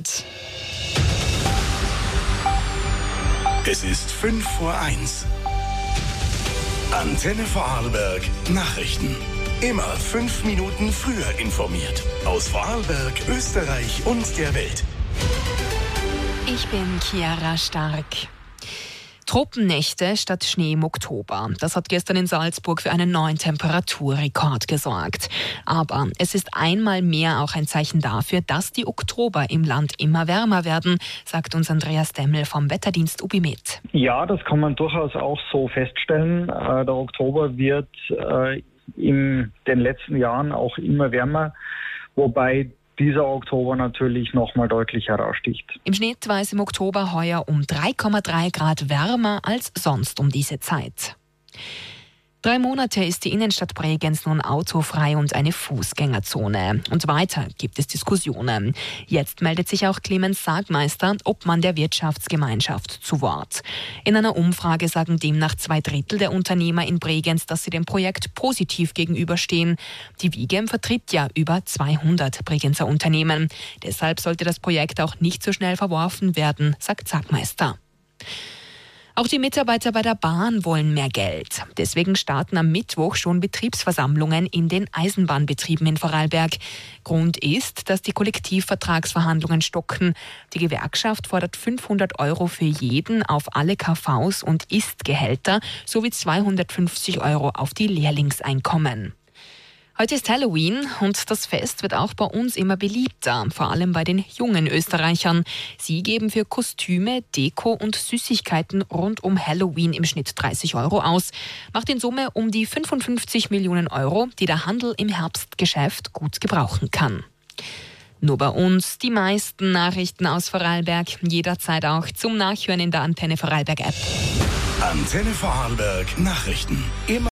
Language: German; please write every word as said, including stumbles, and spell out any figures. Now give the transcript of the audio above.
informiert. Es ist fünf vor eins. Antenne Vorarlberg Nachrichten. Immer fünf Minuten früher informiert. Aus Vorarlberg, Österreich und der Welt. Ich bin Chiara Stark. Tropennächte statt Schnee im Oktober. Das hat gestern in Salzburg für einen neuen Temperaturrekord gesorgt. Aber es ist einmal mehr auch ein Zeichen dafür, dass die Oktober im Land immer wärmer werden, sagt uns Andreas Demmel vom Wetterdienst Ubimet. Ja, das kann man durchaus auch so feststellen. Der Oktober wird in den letzten Jahren auch immer wärmer, wobei dieser Oktober natürlich noch mal deutlich heraussticht. Im Schnitt war es im Oktober heuer um drei Komma drei Grad wärmer als sonst um diese Zeit. Drei Monate ist die Innenstadt Bregenz nun autofrei und eine Fußgängerzone. Und weiter gibt es Diskussionen. Jetzt meldet sich auch Clemens Sagmeister, Obmann der Wirtschaftsgemeinschaft, zu Wort. In einer Umfrage sagen demnach zwei Drittel der Unternehmer in Bregenz, dass sie dem Projekt positiv gegenüberstehen. Die Vigem vertritt ja über zweihundert Bregenzer Unternehmen. Deshalb sollte das Projekt auch nicht so schnell verworfen werden, sagt Sagmeister. Auch die Mitarbeiter bei der Bahn wollen mehr Geld. Deswegen starten am Mittwoch schon Betriebsversammlungen in den Eisenbahnbetrieben in Vorarlberg. Grund ist, dass die Kollektivvertragsverhandlungen stocken. Die Gewerkschaft fordert fünfhundert Euro für jeden auf alle K Vs und Ist-Gehälter sowie zweihundertfünfzig Euro auf die Lehrlingseinkommen. Heute ist Halloween und das Fest wird auch bei uns immer beliebter, vor allem bei den jungen Österreichern. Sie geben für Kostüme, Deko und Süßigkeiten rund um Halloween im Schnitt dreißig Euro aus. Macht in Summe um die fünfundfünfzig Millionen Euro, die der Handel im Herbstgeschäft gut gebrauchen kann. Nur bei uns die meisten Nachrichten aus Vorarlberg, jederzeit auch zum Nachhören in der Antenne Vorarlberg App. Antenne Vorarlberg Nachrichten. Immer